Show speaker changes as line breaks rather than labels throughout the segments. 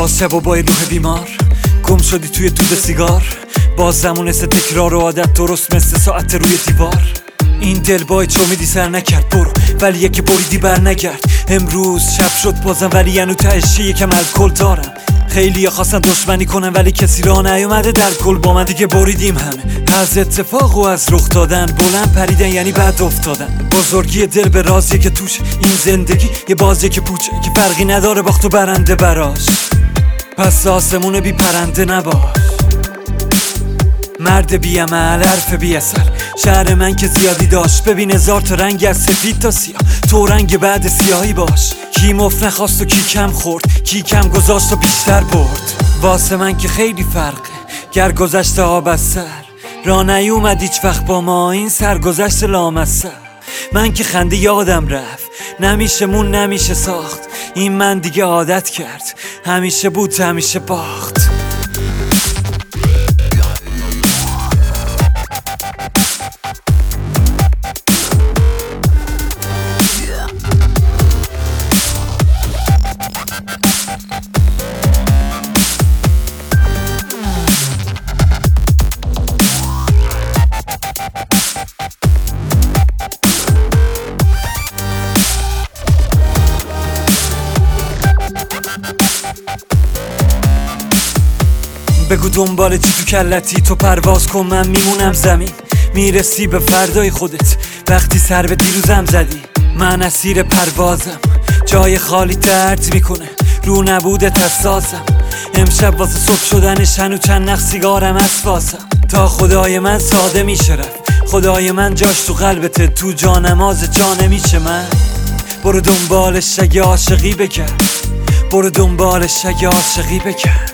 باز شب و با روح بیمار گم شدی توی دود سیگار، باز زمونست تکرار و عادت درست مثل ساعت روی دیوار. این دل بای چو میدی سر نکرد برو، ولی یکی بریدی بر نگرد. امروز شب شد بازم ولی ینو تهشی یکم الکل دارم. خیلی خواستن دشمنی کنن ولی کسی را نیومده در کل با من دیگه بریدیم همه. از اتفاق و از رخ دادن بلند پریدن یعنی بعد افتادن. بزرگی دل به رازیه که توش این زندگی یه بازیه که پوچه که فرقی نداره باخت و برنده براش. پس آسمون بی پرنده نباش، مرد بی عمل حرف بی اثر. شهر من که زیادی داشت، ببین هزار تا رنگ از سفید تا سیاه، تو رنگ بعد سیاهی باش. کی مفت نخواست و کی کم خورد، کی کم گذاشت و بیشتر برد. واسه من که خیلی فرقه گر گذشته آب از سر، را نیومد هیچ وقت با ما این سرگذشت لامصب. من که خنده یادم رفت، نمیشه مون نمیشه ساخت. این من دیگه عادت کرد، همیشه بود همیشه باخت. بگو دنبال چی تو کلتی، تو پرواز کن من میمونم زمین. میرسی به فردای خودت وقتی سر به دیروزم زدی. من اسیر پروازم، جای خالی درد میکنه رو نبودت حساسم. امشب واسه صبح شدنش هنو چند نخ سیگارم از فاسم. تا خدای من ساده میشه رفت، خدای من جاش تو قلبته، تو جانماز جا نمیشه من. برو دنبالش اگه عاشقی بکرد، برو دنبالش اگه عاشقی بکرد.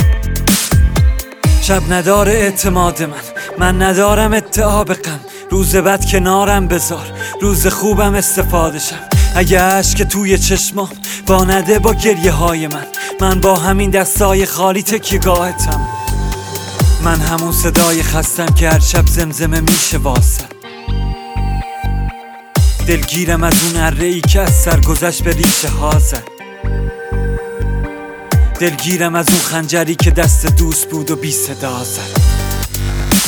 شب نداره اعتماد من ندارم ادعا به غم. روز بد کنارم بذار، روز خوبم استفاده شم. اگه عشق توی چشمام وانده با گریه های من با همین دستای خالی تکیه‌گاهتم. من همون صدای خستم که هر شب زمزمه میشه واسم. دلگیرم از اون اره‌ای که از سر گذشت به ریشه ها زد. دلگیرم از اون خنجری که دست دوست بود و بی صدا زد.